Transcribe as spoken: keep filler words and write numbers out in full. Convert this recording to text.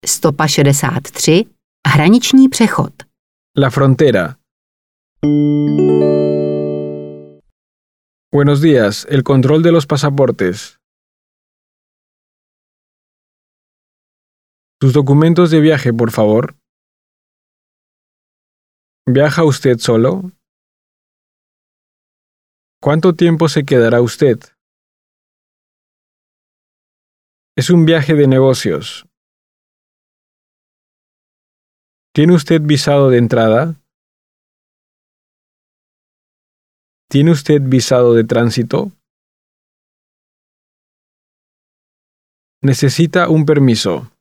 stopa šedesát tři. Hraniční přechod. La frontera. Buenos días, el control de los pasaportes. Sus documentos de viaje, por favor. ¿Viaja usted solo? ¿Cuánto tiempo se quedará usted? Es un viaje de negocios. ¿Tiene usted visado de entrada? ¿Tiene usted visado de tránsito? Necesita un permiso.